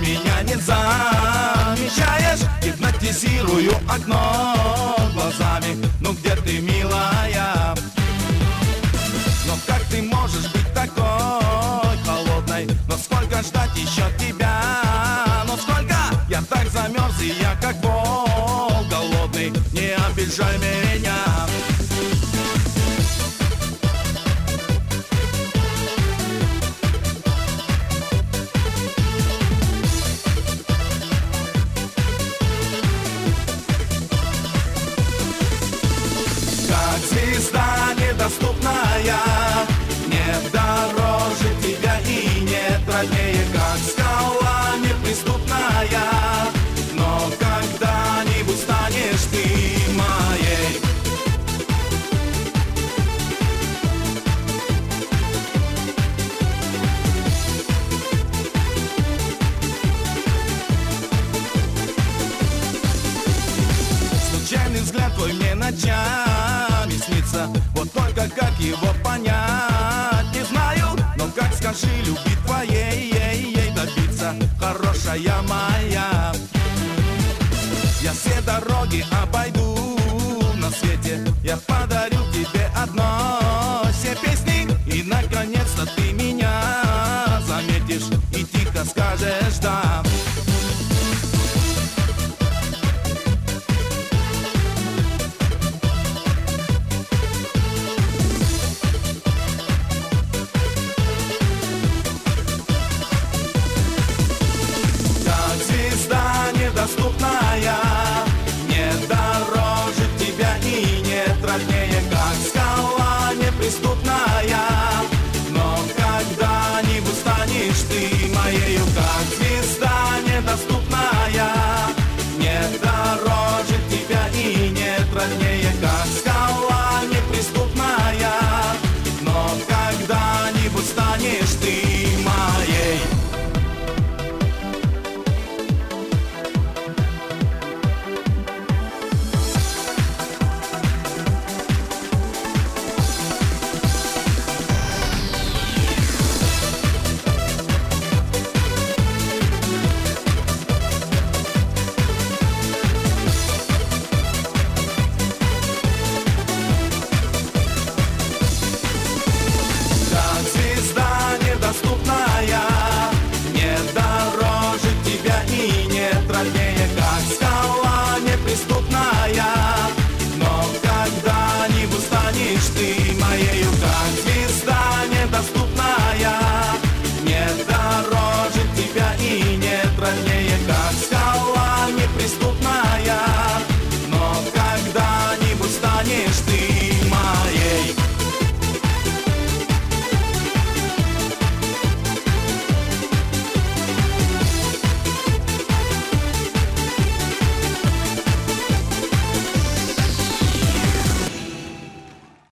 меня не замечаешь. Гипнотизирую окно глазами. Ну где ты, милая? Но как ты можешь быть такой холодной? Но сколько ждать еще тебя? Но сколько? Я так замерз, и я как волк голодный. Не обижай меня. Как звезда недоступная, нет дороже тебя и нет роднее, как скала неприступная. Но когда-нибудь станешь ты моей. Случайный взгляд твой мне ночами снится, вот только как его понять не знаю. Но как, скажи, любви твоей добиться, хорошая моя? Я все дороги обойду на свете, я подарю тебе одно